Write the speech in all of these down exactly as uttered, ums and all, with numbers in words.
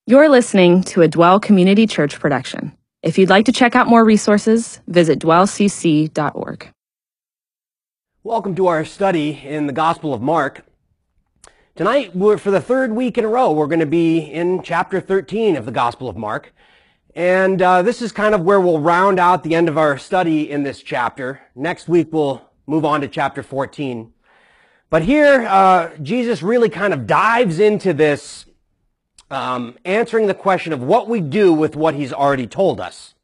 You're listening to a Dwell Community Church production. If you'd like to check out more resources, visit dwell c c dot org. Welcome to our study in the Gospel of Mark. Tonight, we're, for the third week in a row, we're going to be in chapter thirteen of the Gospel of Mark. And uh, this is kind of where we'll round out the end of our study in this chapter. Next week, we'll move on to chapter fourteen. But here, uh, Jesus really kind of dives into this Um, answering the question of what we do with what he's already told us.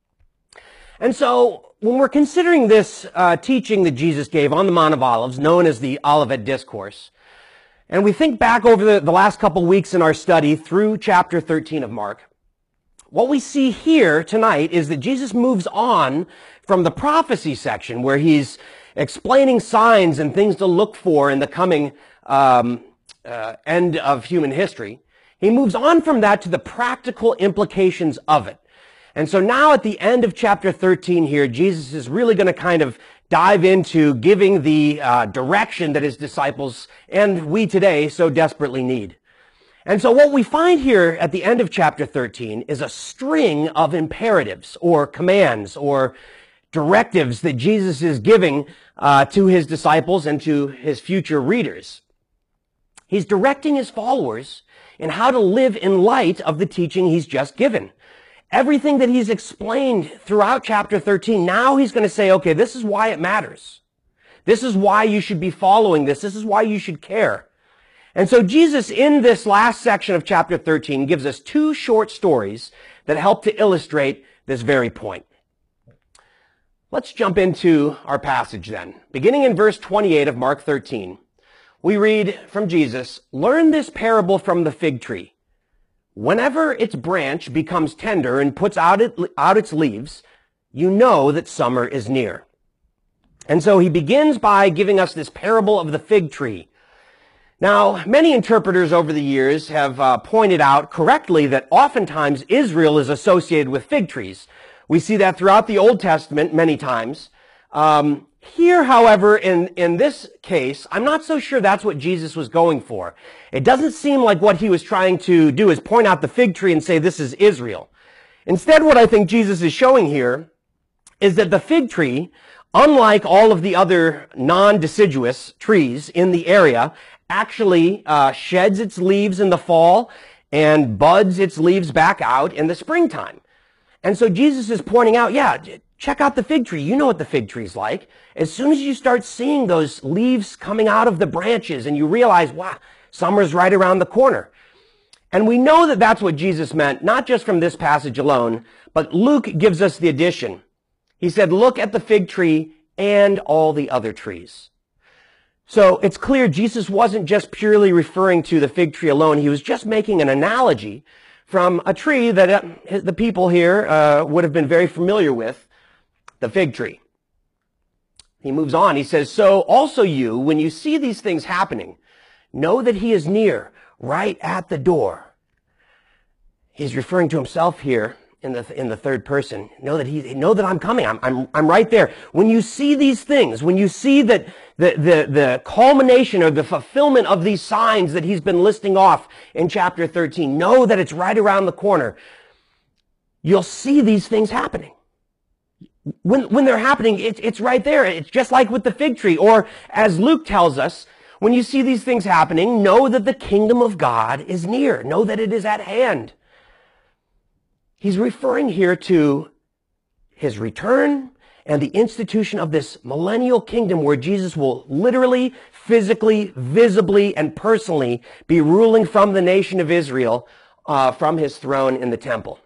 And so, when we're considering this uh, teaching that Jesus gave on the Mount of Olives, known as the Olivet Discourse, and we think back over the, the last couple weeks in our study through chapter thirteen of Mark, what we see here tonight is that Jesus moves on from the prophecy section where he's explaining signs and things to look for in the coming um, uh, end of human history. He moves on from that to the practical implications of it. And so now at the end of chapter thirteen here, Jesus is really going to kind of dive into giving the uh, direction that his disciples and we today so desperately need. And so what we find here at the end of chapter thirteen is a string of imperatives or commands or directives that Jesus is giving uh, to his disciples and to his future readers. He's directing his followers in how to live in light of the teaching he's just given. Everything that he's explained throughout chapter thirteen, now he's going to say, okay, this is why it matters. This is why you should be following this. This is why you should care. And so Jesus, in this last section of chapter thirteen, gives us two short stories that help to illustrate this very point. Let's jump into our passage then. Beginning in verse twenty-eight of Mark thirteen. We read from Jesus, "Learn this parable from the fig tree. Whenever its branch becomes tender and puts out, it, out its leaves, you know that summer is near." And so he begins by giving us this parable of the fig tree. Now, many interpreters over the years have uh, pointed out correctly that oftentimes Israel is associated with fig trees. We see that throughout the Old Testament many times. Um, Here, however, in, in this case, I'm not so sure that's what Jesus was going for. It doesn't seem like what he was trying to do is point out the fig tree and say this is Israel. Instead, what I think Jesus is showing here is that the fig tree, unlike all of the other non-deciduous trees in the area, actually uh, sheds its leaves in the fall and buds its leaves back out in the springtime. And so Jesus is pointing out, yeah, check out the fig tree. You know what the fig tree's like. As soon as you start seeing those leaves coming out of the branches and you realize, wow, summer's right around the corner. And we know that that's what Jesus meant, not just from this passage alone, but Luke gives us the addition. He said, look at the fig tree and all the other trees. So it's clear Jesus wasn't just purely referring to the fig tree alone. He was just making an analogy from a tree that uh, the people here uh, would have been very familiar with, the fig tree. He moves on. He says, so also you, when you see these things happening, know that he is near, right at the door. He's referring to himself here in the in the third person. Know that he know that I'm coming. I'm I'm I'm right there. When you see these things, when you see that the the the culmination or the fulfillment of these signs that he's been listing off in chapter thirteen, know that it's right around the corner. You'll see these things happening. When, when they're happening, it, it's right there. It's just like with the fig tree. Or as Luke tells us, when you see these things happening, know that the kingdom of God is near. Know that it is at hand. He's referring here to his return and the institution of this millennial kingdom where Jesus will literally, physically, visibly, and personally be ruling from the nation of Israel uh, from his throne in the temple.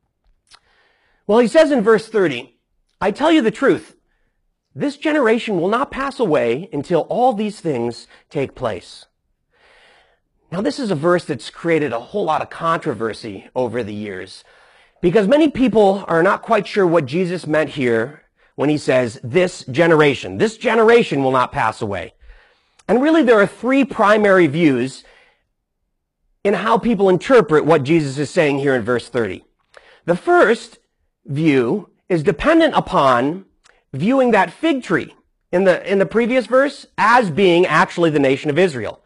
Well, he says in verse thirty, I tell you the truth, this generation will not pass away until all these things take place. Now, this is a verse that's created a whole lot of controversy over the years because many people are not quite sure what Jesus meant here when he says this generation. This generation will not pass away. And really, there are three primary views in how people interpret what Jesus is saying here in verse thirty. The first view is dependent upon viewing that fig tree in the, in the previous verse as being actually the nation of Israel.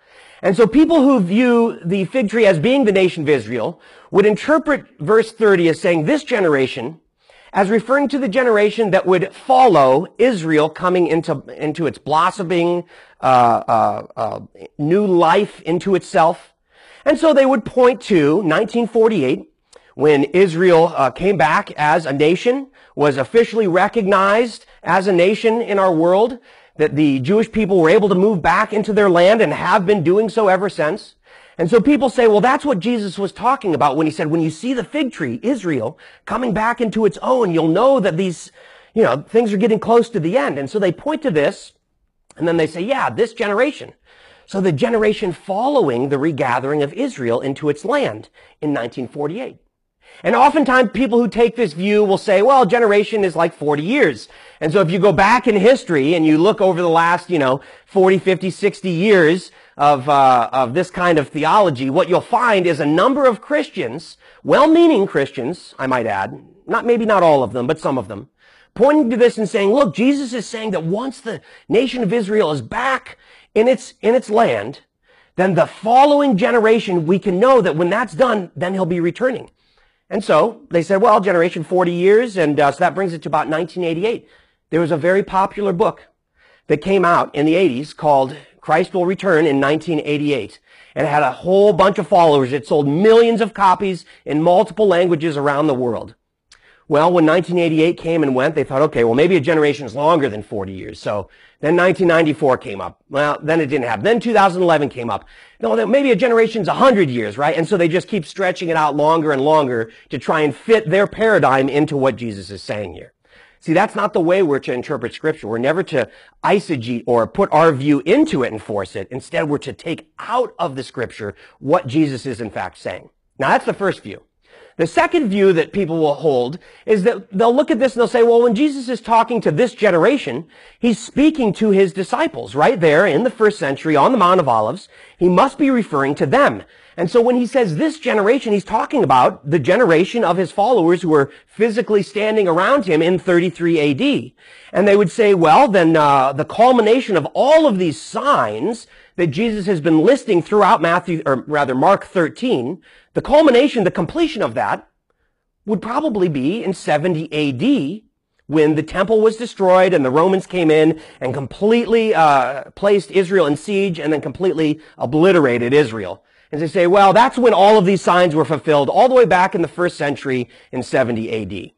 And so people who view the fig tree as being the nation of Israel would interpret verse thirty as saying this generation as referring to the generation that would follow Israel coming into, into its blossoming, uh, uh, uh, new life into itself. And so they would point to nineteen forty-eight, when Israel uh, came back as a nation, was officially recognized as a nation in our world, that the Jewish people were able to move back into their land and have been doing so ever since. And so people say, well, that's what Jesus was talking about when he said, when you see the fig tree, Israel, coming back into its own, you'll know that these, you know, things are getting close to the end. And so they point to this, and then they say, yeah, this generation. So the generation following the regathering of Israel into its land in nineteen forty-eight. And oftentimes people who take this view will say, well, generation is like forty years. And so if you go back in history and you look over the last, you know, forty, fifty, sixty years of, uh, of this kind of theology, what you'll find is a number of Christians, well-meaning Christians, I might add, not, maybe not all of them, but some of them, pointing to this and saying, look, Jesus is saying that once the nation of Israel is back in its, in its land, then the following generation, we can know that when that's done, then he'll be returning. And so they said, well, generation forty years, and uh, so that brings it to about nineteen eighty-eight. There was a very popular book that came out in the eighties called Christ Will Return in nineteen eighty-eight. And it had a whole bunch of followers. It sold millions of copies in multiple languages around the world. Well, when nineteen eighty-eight came and went, they thought, okay, well, maybe a generation is longer than forty years. So then nineteen ninety-four came up. Well, then it didn't happen. Then two thousand eleven came up. No, maybe a generation's one hundred years, right? And so they just keep stretching it out longer and longer to try and fit their paradigm into what Jesus is saying here. See, that's not the way we're to interpret Scripture. We're never to eisegete or put our view into it and force it. Instead, we're to take out of the Scripture what Jesus is in fact saying. Now, that's the first view. The second view that people will hold is that they'll look at this and they'll say, well, when Jesus is talking to this generation, he's speaking to his disciples right there in the first century on the Mount of Olives. He must be referring to them. And so when he says this generation, he's talking about the generation of his followers who were physically standing around him in thirty-three A D. And they would say, well, then uh, the culmination of all of these signs that Jesus has been listing throughout Matthew, or rather Mark thirteen, the culmination, the completion of that would probably be in seventy A D, when the temple was destroyed and the Romans came in and completely uh, placed Israel in siege and then completely obliterated Israel. And they say, well, that's when all of these signs were fulfilled, all the way back in the first century in seventy A D.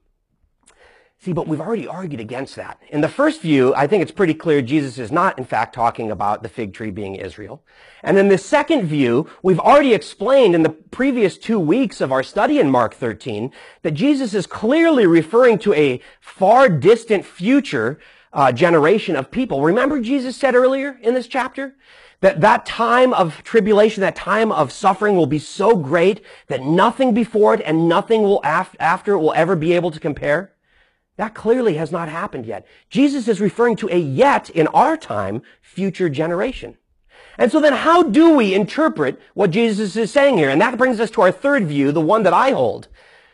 See, but we've already argued against that. In the first view, I think it's pretty clear Jesus is not, in fact, talking about the fig tree being Israel. And in the second view, we've already explained in the previous two weeks of our study in Mark thirteen that Jesus is clearly referring to a far distant future uh, generation of people. Remember Jesus said earlier in this chapter that that time of tribulation, that time of suffering will be so great that nothing before it and nothing will af- after it will ever be able to compare? That clearly has not happened yet. Jesus is referring to a yet, in our time, future generation. And so then how do we interpret what Jesus is saying here? And that brings us to our third view, the one that I hold.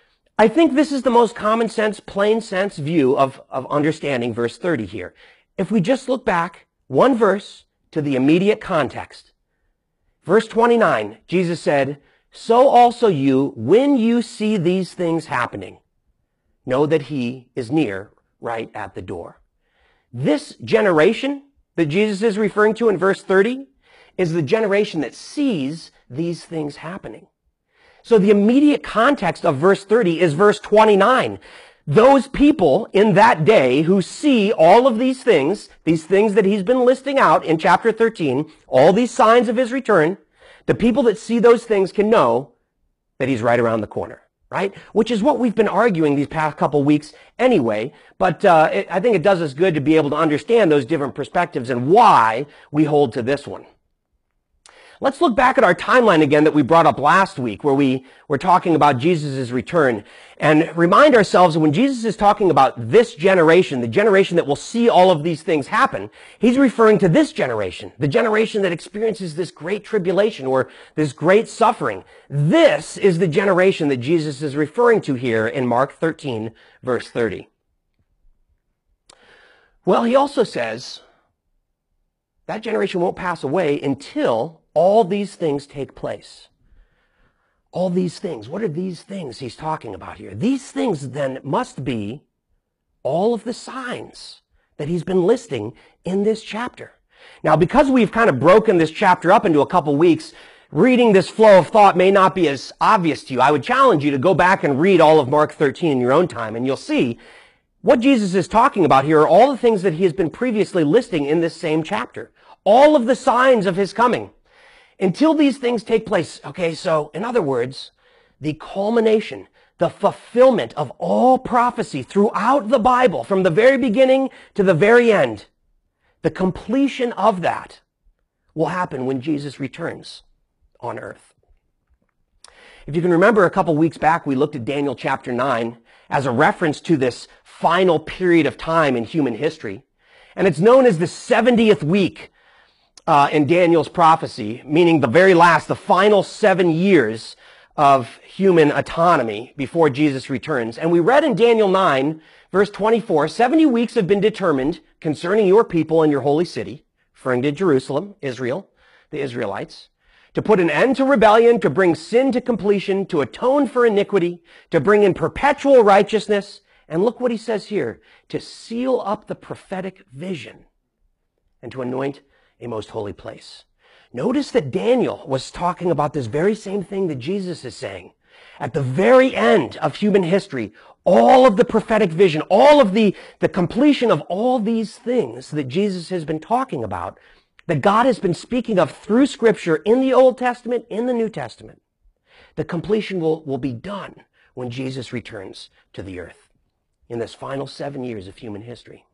I think this is the most common sense, plain sense view of, of understanding verse thirty here. If we just look back one verse to the immediate context. Verse twenty-nine, Jesus said, so also you, when you see these things happening, know that he is near, right at the door. This generation that Jesus is referring to in verse thirty is the generation that sees these things happening. So the immediate context of verse thirty is verse twenty-nine. Those people in that day who see all of these things, these things that he's been listing out in chapter thirteen, all these signs of his return, the people that see those things can know that he's right around the corner. Right? Which is what we've been arguing these past couple weeks anyway, but uh, it, I think it does us good to be able to understand those different perspectives and why we hold to this one. Let's look back at our timeline again that we brought up last week, where we were talking about Jesus' return, and remind ourselves that when Jesus is talking about this generation, the generation that will see all of these things happen, he's referring to this generation, the generation that experiences this great tribulation or this great suffering. This is the generation that Jesus is referring to here in Mark thirteen, verse thirty. Well, he also says that generation won't pass away until all these things take place. All these things. What are these things he's talking about here? These things then must be all of the signs that he's been listing in this chapter. Now, because we've kind of broken this chapter up into a couple weeks, reading this flow of thought may not be as obvious to you. I would challenge you to go back and read all of Mark thirteen in your own time, and you'll see what Jesus is talking about here are all the things that he has been previously listing in this same chapter. All of the signs of his coming. Until these things take place. Okay, so in other words, the culmination, the fulfillment of all prophecy throughout the Bible, from the very beginning to the very end, the completion of that will happen when Jesus returns on earth. If you can remember, a couple weeks back, we looked at Daniel chapter nine as a reference to this final period of time in human history. And it's known as the seventieth week uh, in Daniel's prophecy, meaning the very last, the final seven years of human autonomy before Jesus returns. And we read in Daniel nine, verse twenty-four, seventy weeks have been determined concerning your people and your holy city, referring to Jerusalem, Israel, the Israelites, to put an end to rebellion, to bring sin to completion, to atone for iniquity, to bring in perpetual righteousness. And look what he says here, to seal up the prophetic vision and to anoint a most holy place. Notice that Daniel was talking about this very same thing that Jesus is saying. At the very end of human history, all of the prophetic vision, all of the, the completion of all these things that Jesus has been talking about, that God has been speaking of through Scripture in the Old Testament, in the New Testament, the completion will, will be done when Jesus returns to the earth in this final seven years of human history.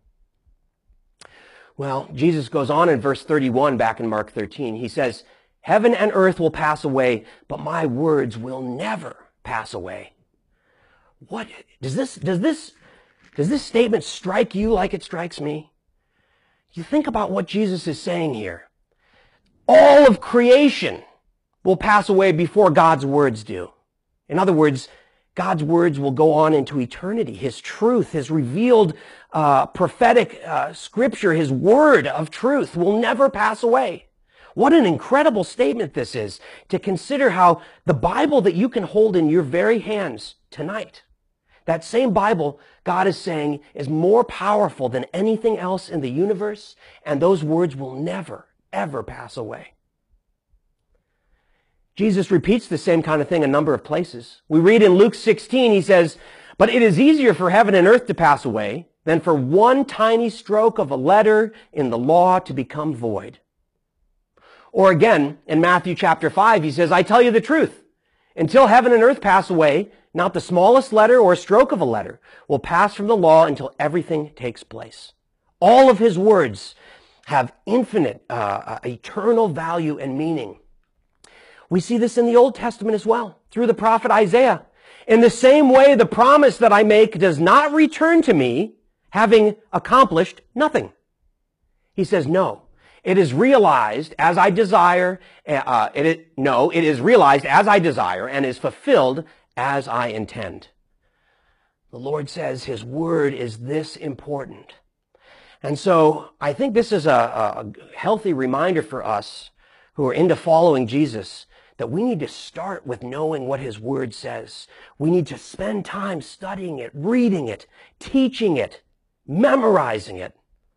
Well, Jesus goes on in verse thirty-one back in Mark thirteen. He says, heaven and earth will pass away, but my words will never pass away. What does this, does this, does this statement strike you like it strikes me? You think about what Jesus is saying here. All of creation will pass away before God's words do. In other words, God's words will go on into eternity. His truth, his revealed uh, prophetic uh, scripture, his word of truth will never pass away. What an incredible statement this is, to consider how the Bible that you can hold in your very hands tonight, that same Bible, God is saying, is more powerful than anything else in the universe, and those words will never, ever pass away. Jesus repeats the same kind of thing a number of places. We read in Luke sixteen, he says, but it is easier for heaven and earth to pass away than for one tiny stroke of a letter in the law to become void. Or again, in Matthew chapter five, he says, I tell you the truth, until heaven and earth pass away, not the smallest letter or stroke of a letter will pass from the law until everything takes place. All of his words have infinite, uh, eternal value and meaning. We see this in the Old Testament as well, through the prophet Isaiah. In the same way, the promise that I make does not return to me, having accomplished nothing. He says, no, it is realized as I desire, uh, it is, no, it is realized as I desire and is fulfilled as I intend. The Lord says his word is this important. And so I think this is a, a healthy reminder for us who are into following Jesus, that we need to start with knowing what his word says. We need to spend time studying it, reading it, teaching it, memorizing it,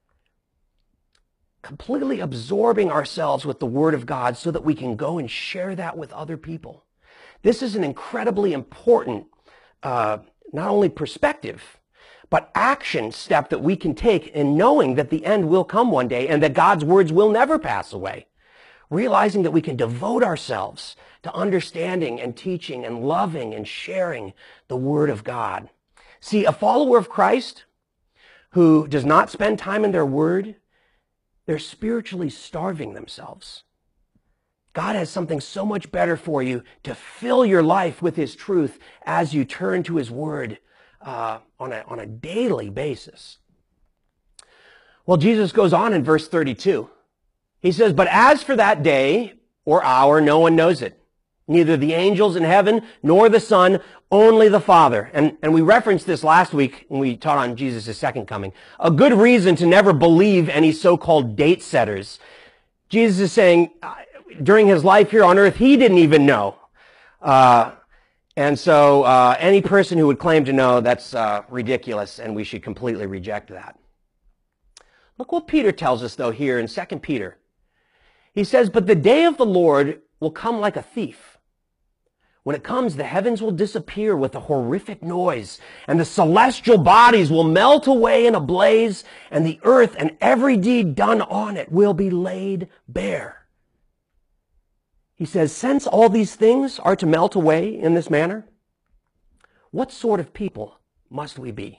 completely absorbing ourselves with the word of God so that we can go and share that with other people. This is an incredibly important, uh, not only perspective, but action step that we can take in knowing that the end will come one day and that God's words will never pass away. Realizing that we can devote ourselves to understanding and teaching and loving and sharing the Word of God. See, a follower of Christ who does not spend time in their Word, they're spiritually starving themselves. God has something so much better for you to fill your life with his truth as you turn to his Word uh, on a, on a daily basis. Well, Jesus goes on in verse thirty-two. He says, but as for that day or hour, no one knows it. Neither the angels in heaven nor the Son, only the Father. And, and we referenced this last week when we taught on Jesus' second coming. A good reason to never believe any so-called date setters. Jesus is saying, during his life here on earth, he didn't even know. Uh, and so uh, any person who would claim to know, that's uh, ridiculous, and we should completely reject that. Look what Peter tells us, though, here in Second Peter. He says, "But the day of the Lord will come like a thief. When it comes, the heavens will disappear with a horrific noise, and the celestial bodies will melt away in a blaze, and the earth and every deed done on it will be laid bare." He says, since all these things are to melt away in this manner, what sort of people must we be?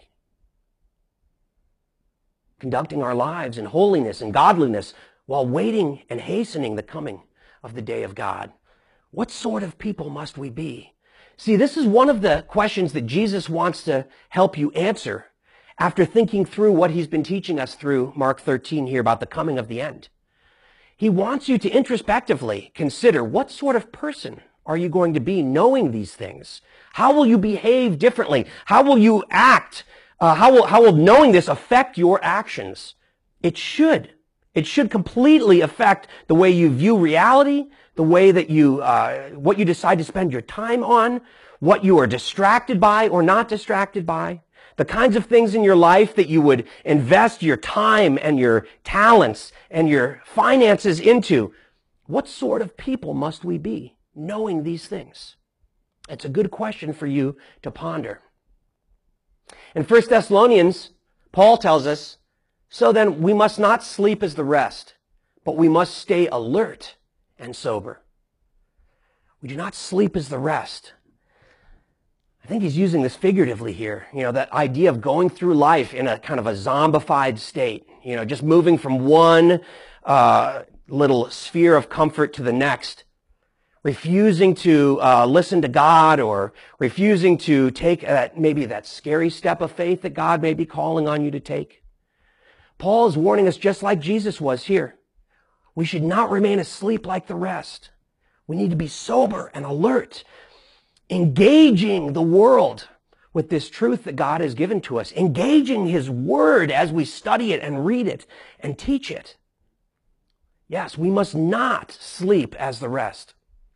Conducting our lives in holiness and godliness while waiting and hastening the coming of the day of God. What sort of people must we be? See, this is one of the questions that Jesus wants to help you answer after thinking through what he's been teaching us through Mark thirteen here about the coming of the end. He wants you to introspectively consider, what sort of person are you going to be knowing these things? How will you behave differently? How will you act? Uh, how will, how will knowing this affect your actions? It should. It should completely affect the way you view reality, the way that you, uh, what you decide to spend your time on, what you are distracted by or not distracted by, the kinds of things in your life that you would invest your time and your talents and your finances into. What sort of people must we be knowing these things? It's a good question for you to ponder. In First Thessalonians, Paul tells us, "So then we must not sleep as the rest, but we must stay alert and sober." We do not sleep as the rest. I think he's using this figuratively here. You know, that idea of going through life in a kind of a zombified state. You know, just moving from one uh, little sphere of comfort to the next. Refusing to uh, listen to God, or refusing to take that, maybe that scary step of faith that God may be calling on you to take. Paul is warning us just like Jesus was here. We should not remain asleep like the rest. We need to be sober and alert, engaging the world with this truth that God has given to us, engaging his word as we study it and read it and teach it. Yes, we must not sleep as the rest.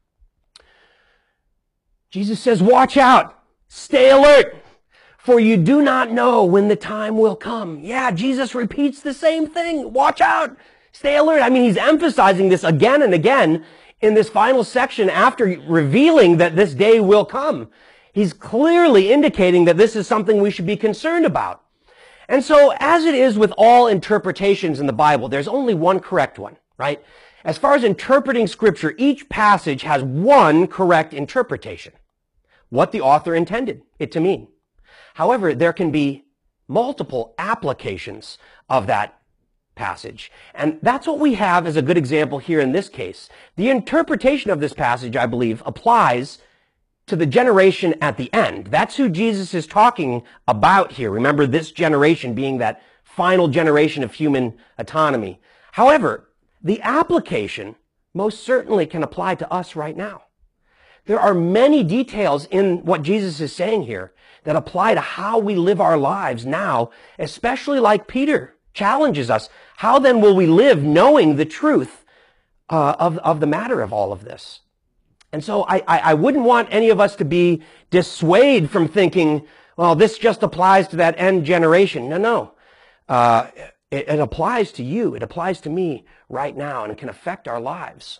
Jesus says, watch out, stay alert, for you do not know when the time will come. Yeah, Jesus repeats the same thing. Watch out, stay alert. I mean, he's emphasizing this again and again in this final section after revealing that this day will come. He's clearly indicating that this is something we should be concerned about. And so, as it is with all interpretations in the Bible, there's only one correct one, right? As far as interpreting Scripture, each passage has one correct interpretation, what the author intended it to mean. However, there can be multiple applications of that passage. And that's what we have as a good example here in this case. The interpretation of this passage, I believe, applies to the generation at the end. That's who Jesus is talking about here. Remember, this generation being that final generation of human autonomy. However, the application most certainly can apply to us right now. There are many details in what Jesus is saying here that apply to how we live our lives now, especially like Peter challenges us. How then will we live knowing the truth uh, of, of the matter of all of this? And so I, I, I wouldn't want any of us to be dissuaded from thinking, well, this just applies to that end generation. No, no. Uh, it, it applies to you. It applies to me right now, and it can affect our lives.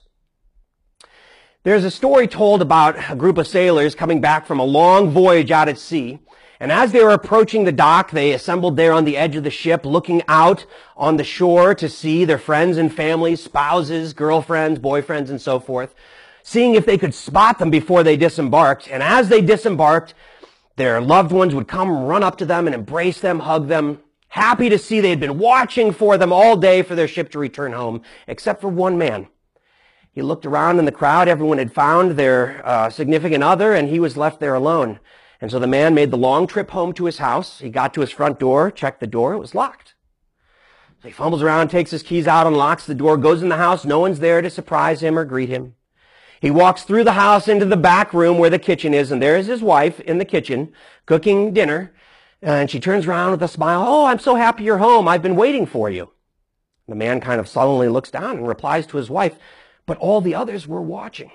There's a story told about a group of sailors coming back from a long voyage out at sea. And as they were approaching the dock, they assembled there on the edge of the ship, looking out on the shore to see their friends and families, spouses, girlfriends, boyfriends, and so forth, seeing if they could spot them before they disembarked. And as they disembarked, their loved ones would come run up to them and embrace them, hug them, happy to see they had been watching for them all day for their ship to return home, except for one man. He looked around in the crowd. Everyone had found their uh, significant other, and he was left there alone. And so the man made the long trip home to his house. He got to his front door, checked the door. It was locked. So he fumbles around, takes his keys out, unlocks the door, goes in the house. No one's there to surprise him or greet him. He walks through the house into the back room where the kitchen is, and there is his wife in the kitchen cooking dinner. And she turns around with a smile. "Oh, I'm so happy you're home. I've been waiting for you." The man kind of sullenly looks down and replies to his wife, but all the others were watching.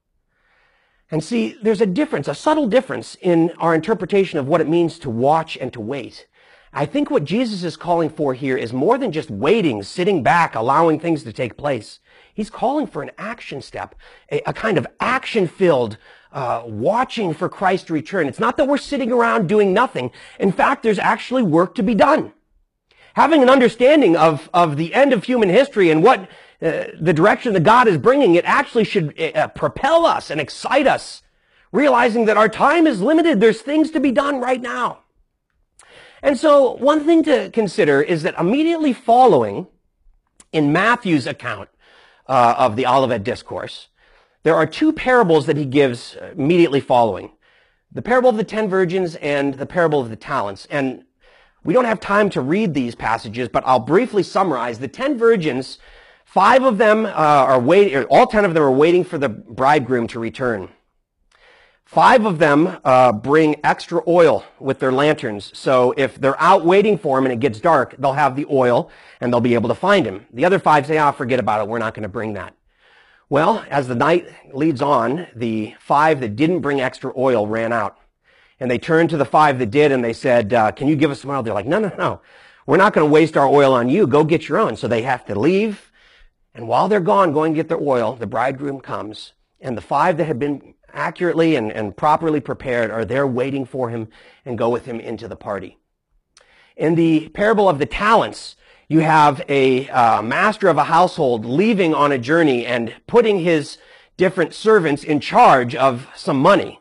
And see, there's a difference, a subtle difference in our interpretation of what it means to watch and to wait. I think what Jesus is calling for here is more than just waiting, sitting back, allowing things to take place. He's calling for an action step, a, a kind of action-filled, uh, watching for Christ to return. It's not that we're sitting around doing nothing. In fact, there's actually work to be done. Having an understanding of, of the end of human history and what uh, the direction that God is bringing, it actually should uh, propel us and excite us, realizing that our time is limited. There's things to be done right now. And so one thing to consider is that immediately following in Matthew's account uh, of the Olivet Discourse, there are two parables that he gives immediately following. The parable of the ten virgins and the parable of the talents. And we don't have time to read these passages, but I'll briefly summarize. The ten virgins, five of them uh, are waiting, all ten of them are waiting for the bridegroom to return. Five of them uh, bring extra oil with their lanterns. So if they're out waiting for him and it gets dark, they'll have the oil and they'll be able to find him. The other five say, ah, forget about it. We're not going to bring that. Well, as the night leads on, the five that didn't bring extra oil ran out. And they turned to the five that did and they said, uh, can you give us some oil? They're like, no, no, no. We're not going to waste our oil on you. Go get your own. So they have to leave. And while they're gone, going to get their oil, the bridegroom comes. And the five that had been accurately and, and properly prepared are there waiting for him and go with him into the party. In the parable of the talents, you have a uh, master of a household leaving on a journey and putting his different servants in charge of some money.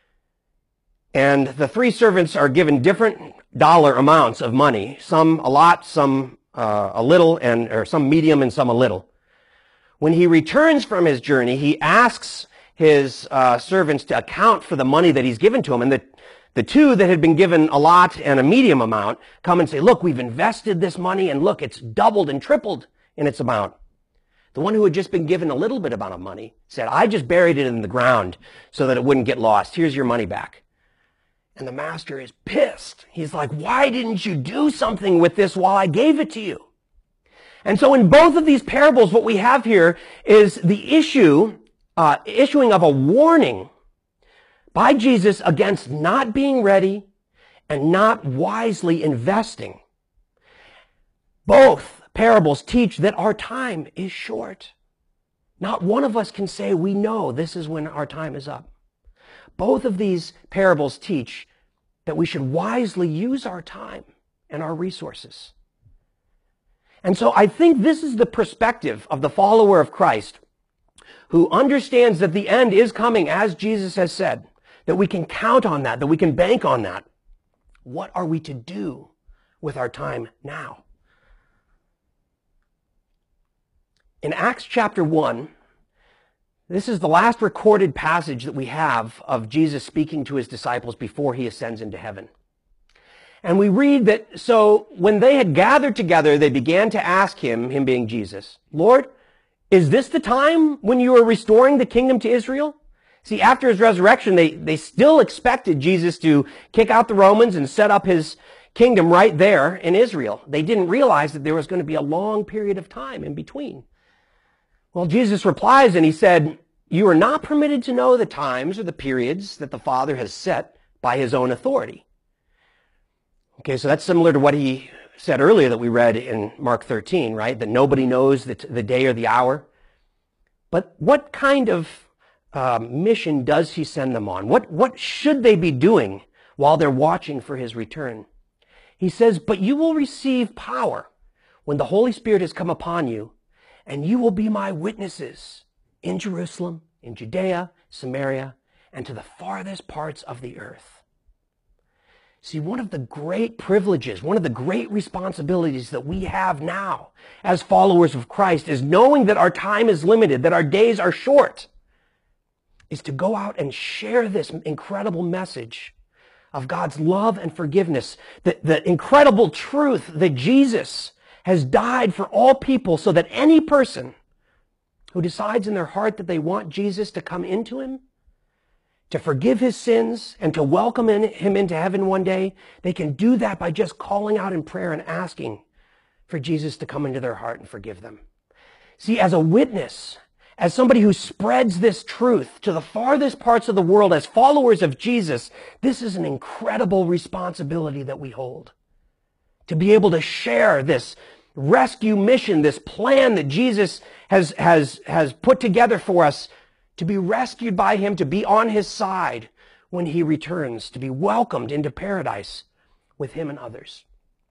And the three servants are given different dollar amounts of money, some a lot, some uh, a little, and or some medium and some a little. When he returns from his journey, he asks his uh, servants to account for the money that he's given to him. And the, the two that had been given a lot and a medium amount come and say, look, we've invested this money and look, it's doubled and tripled in its amount. The one who had just been given a little bit amount of money said, I just buried it in the ground so that it wouldn't get lost. Here's your money back. And the master is pissed. He's like, why didn't you do something with this while I gave it to you? And so in both of these parables, what we have here is the issue Uh, issuing of a warning by Jesus against not being ready and not wisely investing. Both parables teach that our time is short. Not one of us can say we know this is when our time is up. Both of these parables teach that we should wisely use our time and our resources. And so I think this is the perspective of the follower of Christ, who understands that the end is coming, as Jesus has said, that we can count on that, that we can bank on that. What are we to do with our time now? In Acts chapter one, this is the last recorded passage that we have of Jesus speaking to his disciples before he ascends into heaven. And we read that, so when they had gathered together, they began to ask him, him being Jesus, Lord, is this the time when you are restoring the kingdom to Israel? See, after his resurrection, they, they still expected Jesus to kick out the Romans and set up his kingdom right there in Israel. They didn't realize that there was going to be a long period of time in between. Well, Jesus replies and he said, you are not permitted to know the times or the periods that the Father has set by his own authority. Okay, so that's similar to what he said earlier that we read in Mark thirteen, right? That nobody knows the, the day or the hour. But what kind of uh, mission does he send them on? What, what should they be doing while they're watching for his return? He says, but you will receive power when the Holy Spirit has come upon you, and you will be my witnesses in Jerusalem, in Judea, Samaria, and to the farthest parts of the earth. See, one of the great privileges, one of the great responsibilities that we have now as followers of Christ is knowing that our time is limited, that our days are short, is to go out and share this incredible message of God's love and forgiveness, the, the incredible truth that Jesus has died for all people so that any person who decides in their heart that they want Jesus to come into him, to forgive his sins, and to welcome in, him into heaven one day, they can do that by just calling out in prayer and asking for Jesus to come into their heart and forgive them. See, as a witness, as somebody who spreads this truth to the farthest parts of the world, as followers of Jesus, this is an incredible responsibility that we hold. To be able to share this rescue mission, this plan that Jesus has, has, has put together for us, to be rescued by him, to be on his side when he returns, to be welcomed into paradise with him and others.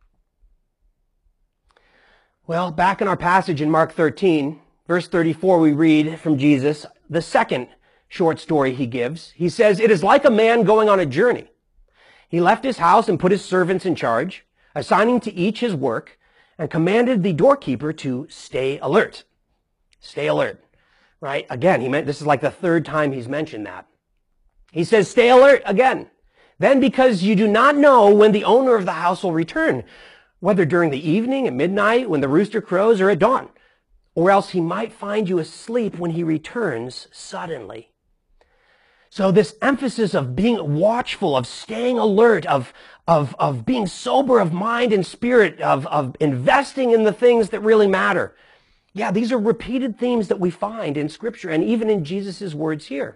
Well, back in our passage in Mark thirteen, verse thirty-four, we read from Jesus the second short story he gives. He says, "It is like a man going on a journey. He left his house and put his servants in charge, assigning to each his work, and commanded the doorkeeper to stay alert." Stay alert, right? Again, he meant, this is like the third time he's mentioned that. He says, stay alert again. Then, because you do not know when the owner of the house will return, whether during the evening, at midnight, when the rooster crows, or at dawn, or else he might find you asleep when he returns suddenly. So this emphasis of being watchful, of staying alert, of, of, of being sober of mind and spirit, of, of investing in the things that really matter. Yeah, these are repeated themes that we find in Scripture and even in Jesus' words here.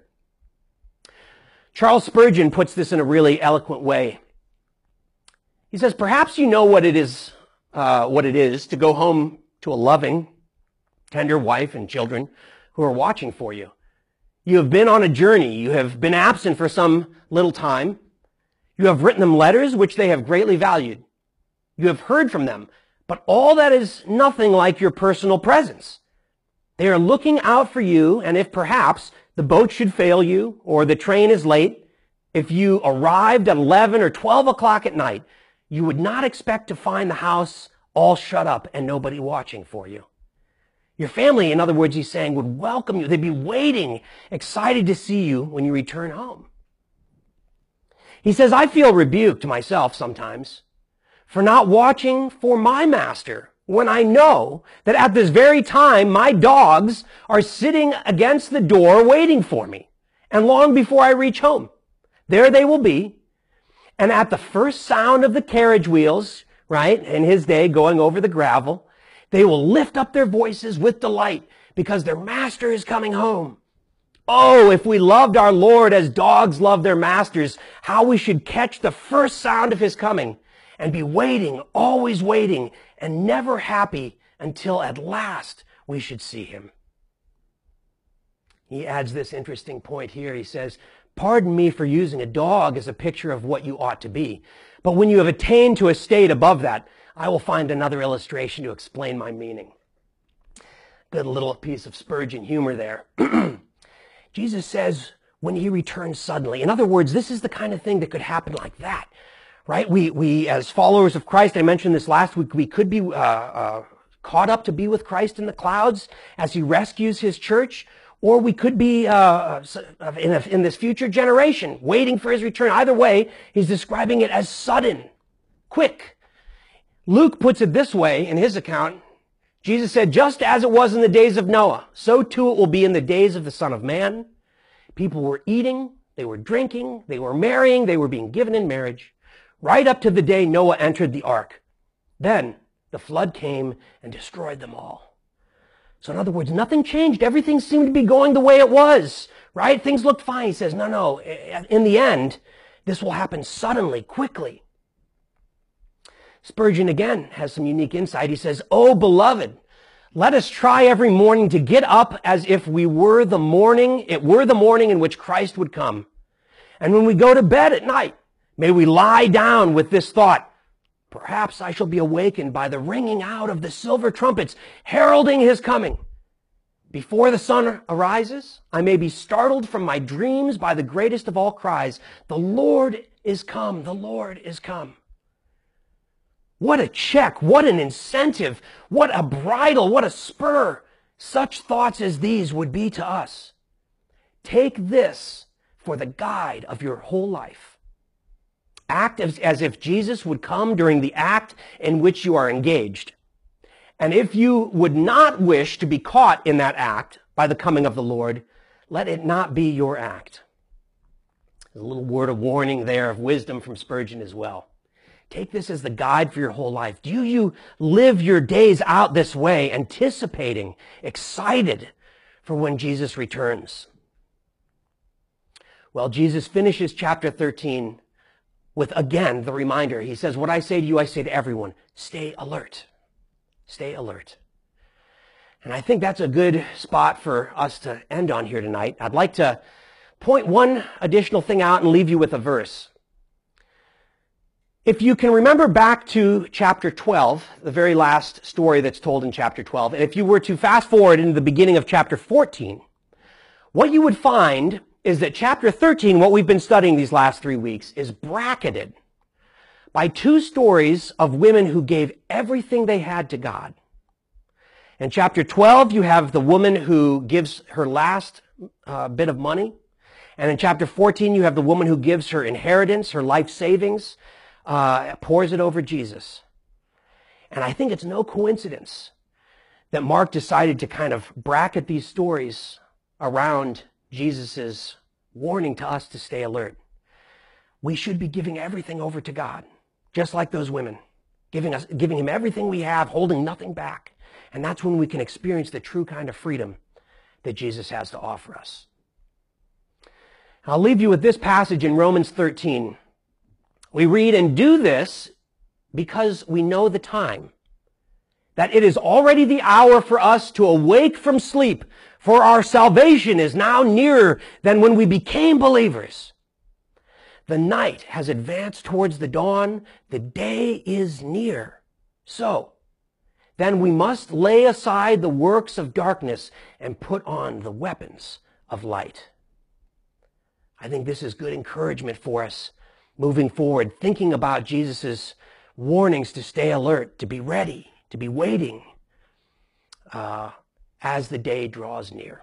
Charles Spurgeon puts this in a really eloquent way. He says, perhaps you know what it is, uh, what it is to go home to a loving, tender wife and children who are watching for you. You have been on a journey. You have been absent for some little time. You have written them letters which they have greatly valued. You have heard from them, but all that is nothing like your personal presence. They are looking out for you, and if perhaps the boat should fail you or the train is late, if you arrived at eleven or twelve o'clock at night, you would not expect to find the house all shut up and nobody watching for you. Your family, in other words, he's saying, would welcome you. They'd be waiting, excited to see you when you return home. He says, I feel rebuked myself sometimes for not watching for my master when I know that at this very time my dogs are sitting against the door waiting for me. And long before I reach home, there they will be. And at the first sound of the carriage wheels, right, in his day going over the gravel, they will lift up their voices with delight because their master is coming home. Oh, if we loved our Lord as dogs love their masters, how we should catch the first sound of his coming and be waiting, always waiting, and never happy until at last we should see him. He adds this interesting point here. He says, pardon me for using a dog as a picture of what you ought to be. But when you have attained to a state above that, I will find another illustration to explain my meaning. Good little piece of Spurgeon humor there. Jesus says, when he returns suddenly. In other words, this is the kind of thing that could happen like that, right? We, we as followers of Christ, I mentioned this last week, we could be uh, uh, caught up to be with Christ in the clouds as he rescues his church, or we could be uh, in, a, in this future generation waiting for his return. Either way, he's describing it as sudden, quick. Luke puts it this way in his account. Jesus said, just as it was in the days of Noah, so too it will be in the days of the Son of Man. People were eating, they were drinking, they were marrying, they were being given in marriage, right up to the day Noah entered the ark. Then the flood came and destroyed them all. So in other words, nothing changed. Everything seemed to be going the way it was, right? Things looked fine. He says, no, no, in the end, this will happen suddenly, quickly. Spurgeon again has some unique insight. He says, oh, beloved, let us try every morning to get up as if we were the morning, it were the morning in which Christ would come. And when we go to bed at night, may we lie down with this thought, perhaps I shall be awakened by the ringing out of the silver trumpets heralding his coming. Before the sun arises, I may be startled from my dreams by the greatest of all cries, the Lord is come, the Lord is come. What a check, what an incentive, what a bridle, what a spur such thoughts as these would be to us. Take this for the guide of your whole life. Act as, as if Jesus would come during the act in which you are engaged. And if you would not wish to be caught in that act by the coming of the Lord, let it not be your act. There's a little word of warning there of wisdom from Spurgeon as well. Take this as the guide for your whole life. Do you live your days out this way, anticipating, excited for when Jesus returns. Well, Jesus finishes chapter thirteen with, again, the reminder. He says, what I say to you, I say to everyone, stay alert. Stay alert. And I think that's a good spot for us to end on here tonight. I'd like to point one additional thing out and leave you with a verse. If you can remember back to chapter twelve, the very last story that's told in chapter twelve, and if you were to fast forward into the beginning of chapter fourteen, what you would find is that chapter thirteen, what we've been studying these last three weeks, is bracketed by two stories of women who gave everything they had to God. In chapter twelve, you have the woman who gives her last uh, bit of money. And in chapter fourteen, you have the woman who gives her inheritance, her life savings, uh, pours it over Jesus. And I think it's no coincidence that Mark decided to kind of bracket these stories around Jesus' warning to us to stay alert. We should be giving everything over to God, just like those women, giving us, giving him everything we have, holding nothing back. And that's when we can experience the true kind of freedom that Jesus has to offer us. I'll leave you with this passage in Romans thirteen. We read, and do this because we know the time, that it is already the hour for us to awake from sleep, for our salvation is now nearer than when we became believers. The night has advanced towards the dawn. The day is near. So, then we must lay aside the works of darkness and put on the weapons of light. I think this is good encouragement for us moving forward, thinking about Jesus' warnings to stay alert, to be ready, to be waiting uh, as the day draws near.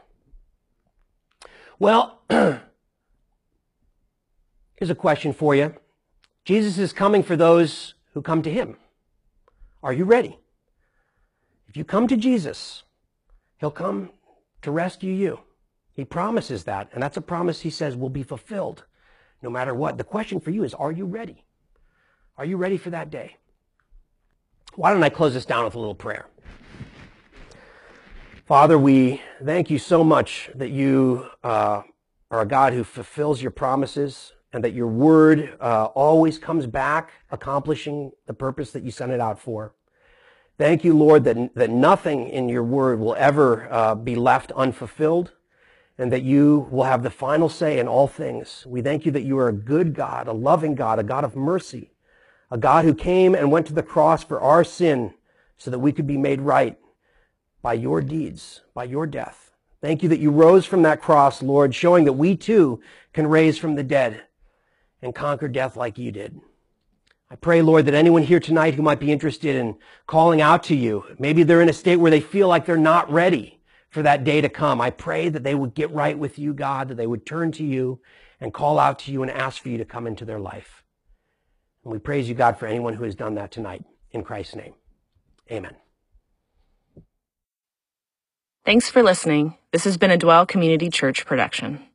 Well, here's a question for you. Jesus is coming for those who come to him. Are you ready? If you come to Jesus, he'll come to rescue you. He promises that, and that's a promise he says will be fulfilled no matter what. The question for you is, are you ready? Are you ready for that day? Why don't I close this down with a little prayer? Father, we thank you so much that you uh, are a God who fulfills your promises and that your word uh, always comes back accomplishing the purpose that you sent it out for. Thank you, Lord, that, that nothing in your word will ever uh, be left unfulfilled, and that you will have the final say in all things. We thank you that you are a good God, a loving God, a God of mercy, a God who came and went to the cross for our sin so that we could be made right by your deeds, by your death. Thank you that you rose from that cross, Lord, showing that we too can raise from the dead and conquer death like you did. I pray, Lord, that anyone here tonight who might be interested in calling out to you, maybe they're in a state where they feel like they're not ready for that day to come. I pray that they would get right with you, God, that they would turn to you and call out to you and ask for you to come into their life. And we praise you, God, for anyone who has done that tonight. In Christ's name, amen. Thanks for listening. This has been a Dwell Community Church production.